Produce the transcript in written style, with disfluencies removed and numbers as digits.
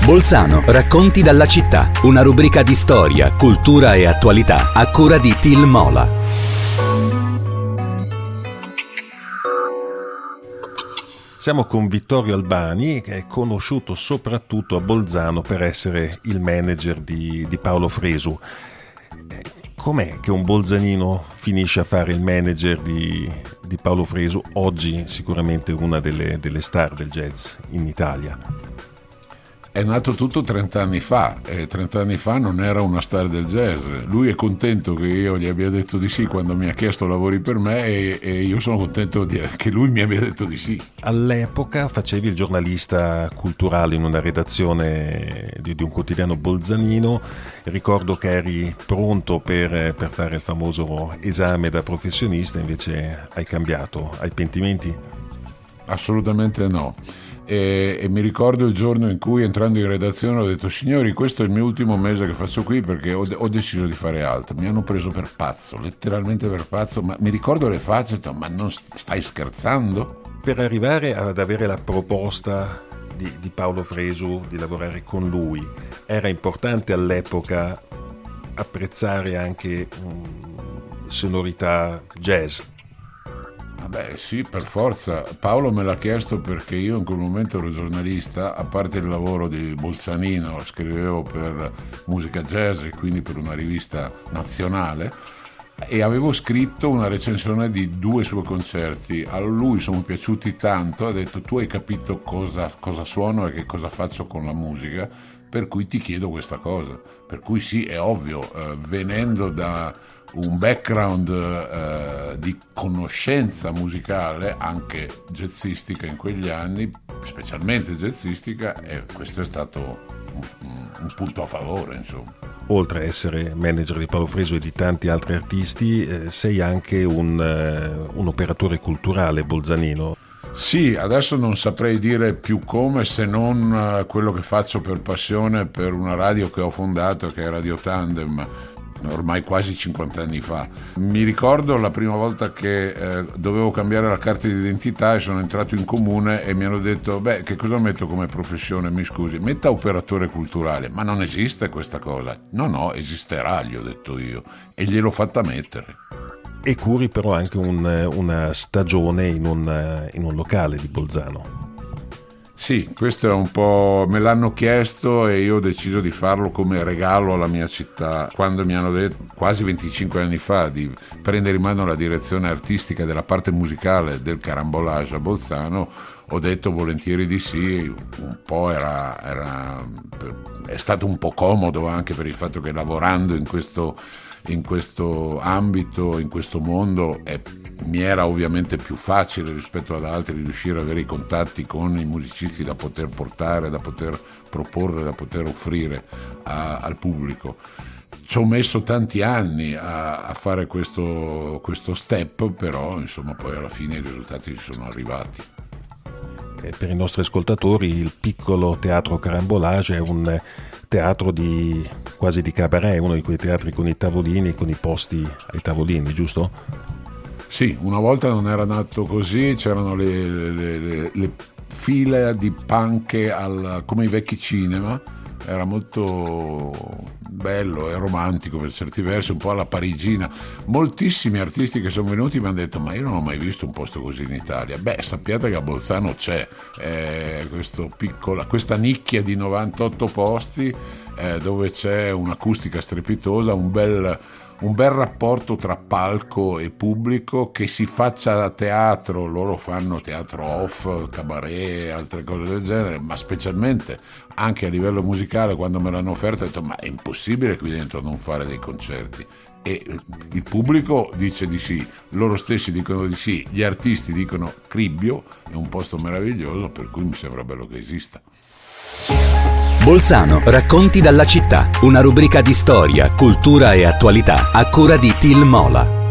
Bolzano, racconti dalla città, una rubrica di storia, cultura e attualità a cura di Til Mola. Siamo con Vittorio Albani, che è conosciuto soprattutto a Bolzano per essere il manager di Paolo Fresu. Com'è che un bolzanino finisce a fare il manager di Paolo Fresu, oggi sicuramente una delle star del jazz in Italia? È nato tutto 30 anni fa, e 30 anni fa non era una star del jazz. Lui è contento che io gli abbia detto di sì quando mi ha chiesto lavori per me, e io sono contento che lui mi abbia detto di sì. All'epoca facevi il giornalista culturale in una redazione di un quotidiano bolzanino. Ricordo che eri pronto per fare il famoso esame da professionista, invece hai cambiato. Hai pentimenti? Assolutamente no. E mi ricordo il giorno in cui, entrando in redazione, ho detto: signori, questo è il mio ultimo mese che faccio qui, perché ho deciso di fare altro. Mi hanno preso per pazzo, letteralmente per pazzo, ma mi ricordo le facce, ho detto: ma non stai scherzando? Per arrivare ad avere la proposta di Paolo Fresu di lavorare con lui, era importante all'epoca apprezzare anche sonorità jazz? Beh sì, per forza. Paolo me l'ha chiesto perché io in quel momento ero giornalista, a parte il lavoro di Bolzanino, scrivevo per Musica Jazz e quindi per una rivista nazionale, e avevo scritto una recensione di 2 suoi concerti. A lui sono piaciuti tanto, ha detto: tu hai capito cosa suono e che cosa faccio con la musica, per cui ti chiedo questa cosa. Per cui sì, è ovvio, venendo da un background di conoscenza musicale, anche jazzistica in quegli anni, specialmente jazzistica, e questo è stato un punto a favore, insomma. Oltre a essere manager di Paolo Fresu e di tanti altri artisti, sei anche un operatore culturale bolzanino. Sì, adesso non saprei dire più come, se non quello che faccio per passione per una radio che ho fondato, che è Radio Tandem, ormai quasi 50 anni fa. Mi ricordo la prima volta che dovevo cambiare la carta di identità e sono entrato in comune e mi hanno detto: beh, che cosa metto come professione? Mi scusi, metta operatore culturale. Ma non esiste questa cosa. No, esisterà, gli ho detto io, e gliel'ho fatta mettere. E curi però anche una stagione in un locale di Bolzano. Sì, questo è un po', me l'hanno chiesto e io ho deciso di farlo come regalo alla mia città. Quando mi hanno detto, quasi 25 anni fa, di prendere in mano la direzione artistica della parte musicale del Carambolage a Bolzano, ho detto volentieri di sì. Un po' è stato un po' comodo, anche per il fatto che lavorando in questo ambito, in questo mondo, mi era ovviamente più facile rispetto ad altri riuscire ad avere i contatti con i musicisti da poter portare, da poter proporre, da poter offrire al pubblico. Ci ho messo tanti anni a fare questo step, però insomma poi alla fine i risultati ci sono arrivati. Per i nostri ascoltatori, il piccolo teatro Carambolage è un teatro quasi di cabaret, uno di quei teatri con i tavolini, con i posti ai tavolini, giusto? Sì, una volta non era nato così, c'erano le file di panche come i vecchi cinema, era molto bello e romantico per certi versi, un po' alla parigina. Moltissimi artisti che sono venuti mi hanno detto: ma io non ho mai visto un posto così in Italia. Beh, sappiate che a Bolzano c'è questa nicchia di 98 posti dove c'è un'acustica strepitosa, un bel rapporto tra palco e pubblico, che si faccia teatro. Loro fanno teatro off, cabaret, altre cose del genere, ma specialmente anche a livello musicale. Quando me l'hanno offerto ho detto: ma è impossibile qui dentro non fare dei concerti. E il pubblico dice di sì, loro stessi dicono di sì, gli artisti dicono cribbio, è un posto meraviglioso, per cui mi sembra bello che esista. Bolzano, racconti dalla città, una rubrica di storia, cultura e attualità a cura di Til Mola.